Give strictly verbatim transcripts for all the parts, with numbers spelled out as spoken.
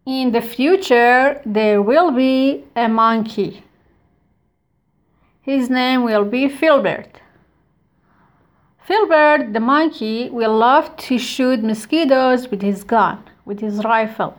In the future, there will be a monkey. His name will be Filbert. Filbert, the monkey, will love to shoot mosquitoes with his gun, with his rifle.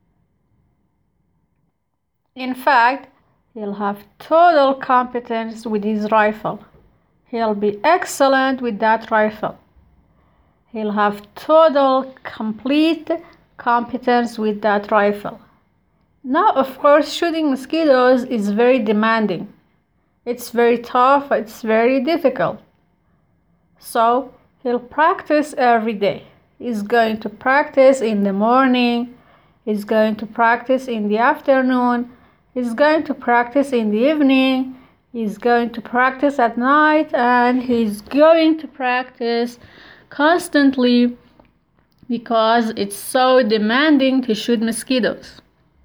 In fact, he'll have total competence with his rifle. He'll be excellent with that rifle. He'll have total, complete competence with that rifle. Now, of course, shooting mosquitoes is very demanding. It's very tough, it's very difficult. So, he'll practice every day. He's going to practice in the morning, he's going to practice in the afternoon, he's going to practice in the evening, he's going to practice at night, and he's going to practice constantly because it's so demanding to shoot mosquitoes.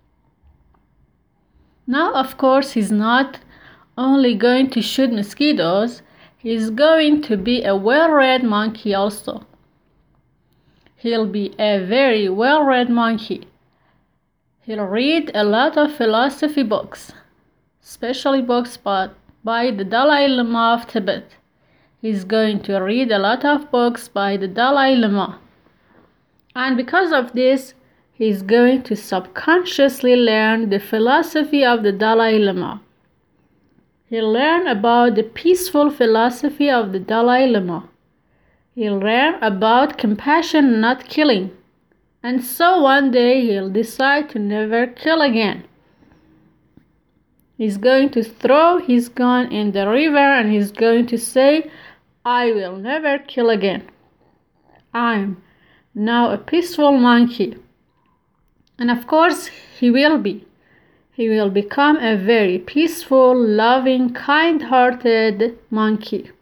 Now, of course, he's not only going to shoot mosquitoes, he's going to be a well-read monkey also. He'll be a very well-read monkey. He'll read a lot of philosophy books, especially books by, by the Dalai Lama of Tibet. He's going to read a lot of books by the Dalai Lama. And because of this, he's going to subconsciously learn the philosophy of the Dalai Lama. He'll learn about the peaceful philosophy of the Dalai Lama. He'll learn about compassion, not killing. And so one day he'll decide to never kill again. He's going to throw his gun in the river and he's going to say, I will never kill again. I'm now a peaceful monkey. And of course, he will be. He will become a very peaceful, loving, kind-hearted monkey.